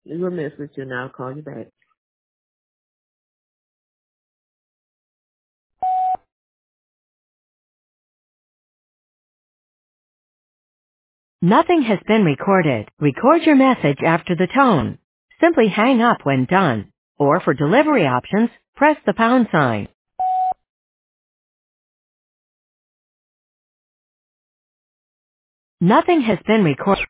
Leave a message and I'll call you back. Nothing has been recorded. Record your message after the tone. Simply hang up when done. Or for delivery options, press the pound sign. Nothing has been recorded.